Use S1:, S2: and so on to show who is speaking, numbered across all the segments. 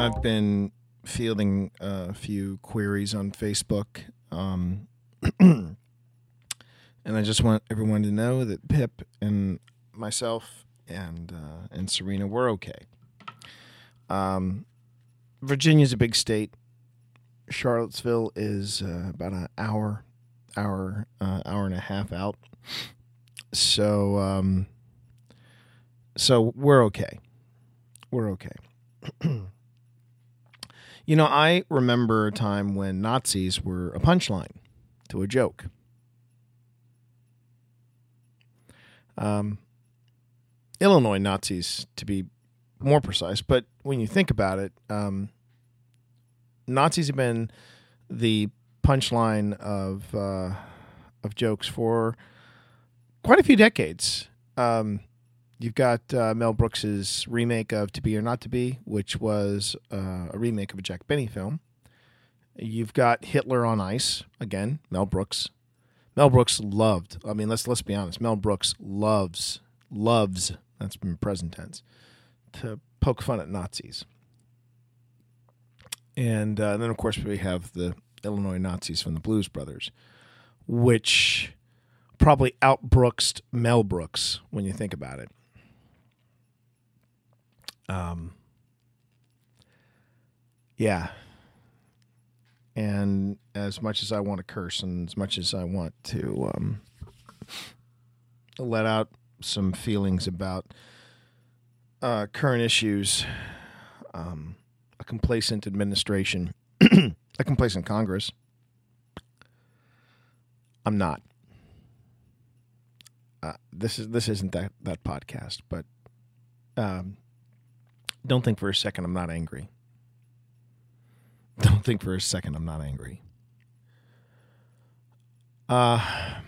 S1: I've been fielding a few queries on Facebook, and I just want everyone to know that Pip and myself and Serena were okay. Virginia's a big state. Charlottesville is about an hour and a half out. So we're okay. We're okay. You know, I remember a time when Nazis were a punchline to a joke. Illinois Nazis, to be more precise, but when you think about it, Nazis have been the punchline of jokes for quite a few decades. You've got Mel Brooks's remake of To Be or Not to Be, which was a remake of a Jack Benny film. You've got Hitler on Ice, again, Mel Brooks. Mel Brooks loved, I mean, let's be honest, Mel Brooks loves, that's been present tense, to poke fun at Nazis. And then, of course, we have the Illinois Nazis from the Blues Brothers, which probably out-Brooksed Mel Brooks when you think about it. Yeah. And as much as I want to curse and as much as I want to let out some feelings about current issues, a complacent administration, a complacent Congress, I'm not. This isn't that podcast, but don't think for a second I'm not angry. Don't think for a second I'm not angry. I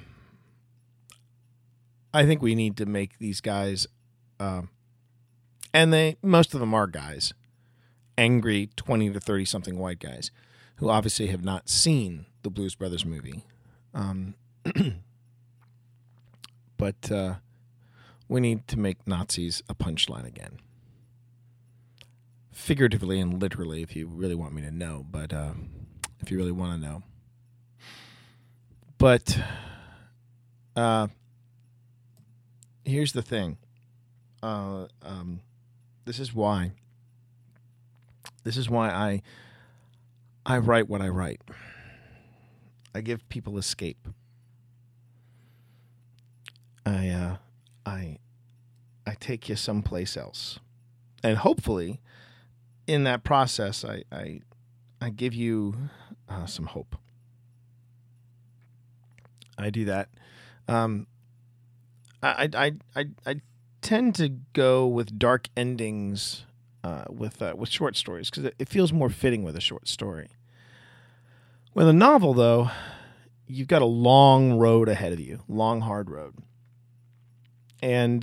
S1: think we need to make these guys, and most of them are guys, angry 20 to 30 something white guys who obviously have not seen the Blues Brothers movie. But we need to make Nazis a punchline again. Figuratively and literally, if you really want me to know, but if you really want to know. But here's the thing. This is why I write what I write. I give people escape. I take you someplace else, and hopefully, in that process, I give you some hope. I do that. I tend to go with dark endings with short stories because it feels more fitting with a short story. With a novel, though, you've got a long road ahead of you, long hard road. And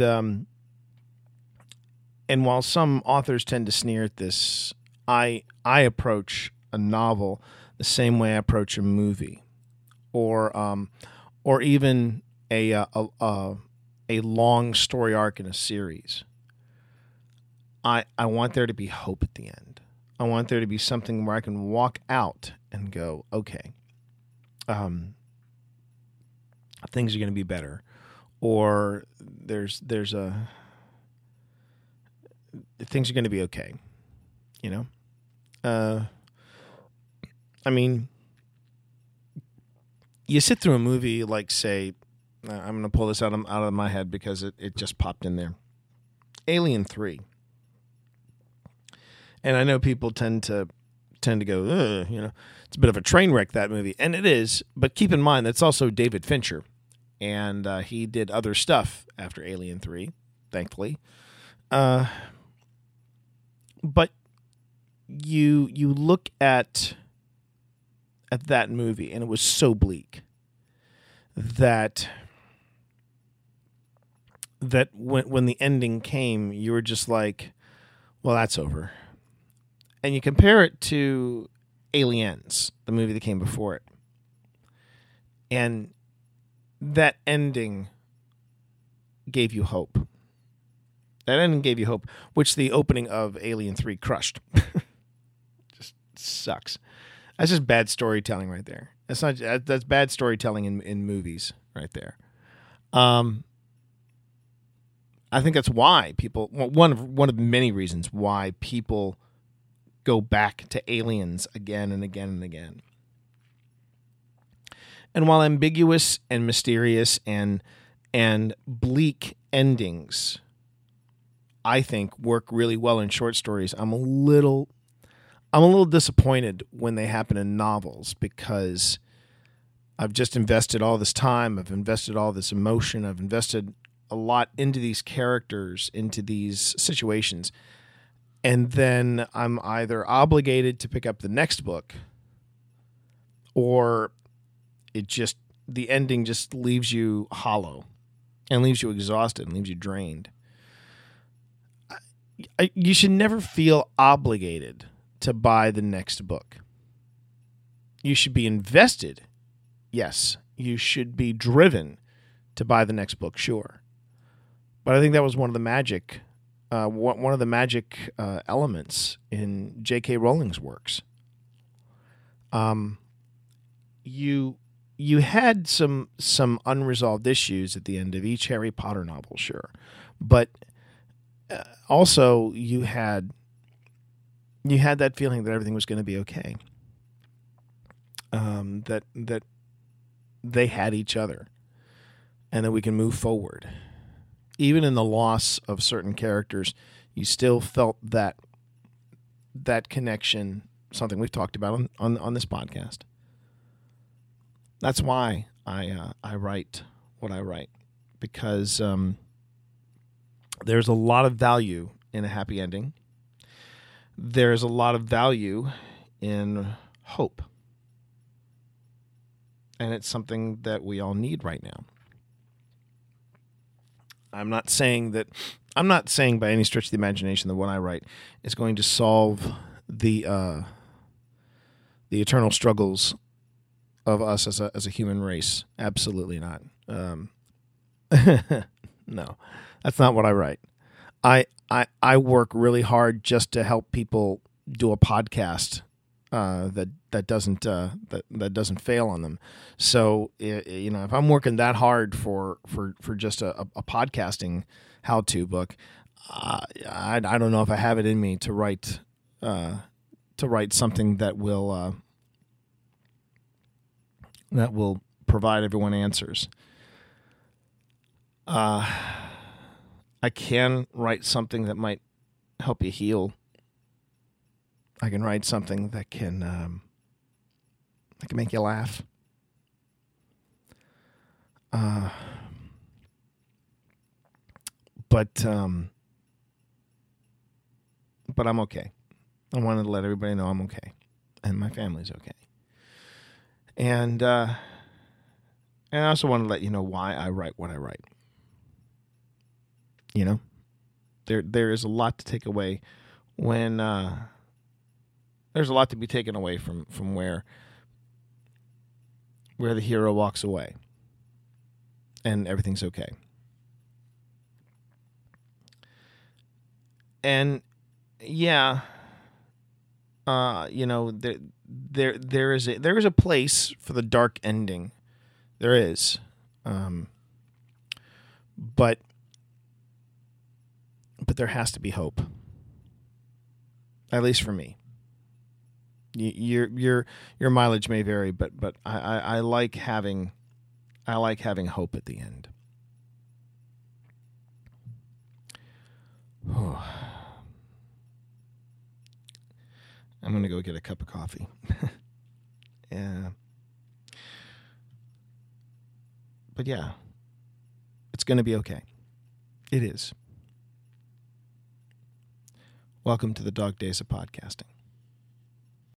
S1: while some authors tend to sneer at this, I approach a novel the same way I approach a movie, or even a long story arc in a series. I want there to be hope at the end. I want there to be something where I can walk out and go, okay, things are going to be better. Or there's things are going to be okay, you know. I mean, you sit through a movie like, say, I'm going to pull this out of my head because it just popped in there, Alien 3, and I know people tend to go, you know, it's a bit of a train wreck, that movie, and it is. But keep in mind that's also David Fincher. And he did other stuff after Alien 3, thankfully. But you look at that movie, and it was so bleak that when the ending came, you were just like, well, that's over. And you compare it to Aliens, the movie that came before it. And that ending gave you hope. That ending gave you hope, which the opening of Alien 3 crushed. sucks. That's just bad storytelling right there. That's bad storytelling in movies right there. I think that's why people, one of many reasons why people go back to Aliens again and again and again. And while ambiguous and mysterious and bleak endings, I think, work really well in short stories, I'm a little disappointed when they happen in novels, because I've just invested all this time, I've invested all this emotion, I've invested a lot into these characters, into these situations, and then I'm either obligated to pick up the next book, or the ending just leaves you hollow and leaves you exhausted and leaves you drained. You should never feel obligated to buy the next book. You should be invested. Yes, you should be driven to buy the next book, sure. But I think that was one of the magic elements in J.K. Rowling's works. You had some unresolved issues at the end of each Harry Potter novel, sure, but also you had that feeling that everything was going to be okay. That they had each other, and that we can move forward. Even in the loss of certain characters, you still felt that connection, something we've talked about on this podcast. That's why I write what I write, because there's a lot of value in a happy ending. There's a lot of value in hope. And it's something that we all need right now. I'm not saying by any stretch of the imagination that what I write is going to solve the eternal struggles of us as a human race. Absolutely not. No, that's not what I write. I work really hard just to help people do a podcast that doesn't fail on them. So if I'm working that hard for just a podcasting how-to book, I don't know if I have it in me to write something that will provide everyone answers. I can write something that might help you heal. I can write something that can make you laugh. But I'm okay. I wanted to let everybody know I'm okay, and my family's okay. And I also want to let you know why I write what I write. You know, there is a lot to take away when there's a lot to be taken away from where the hero walks away and everything's okay. And yeah, there is a place for the dark ending. There is, but there has to be hope. At least for me. Your mileage may vary, but I like having hope at the end. I'm going to go get a cup of coffee. Yeah. But yeah, it's going to be okay. It is. Welcome to the dog days of podcasting.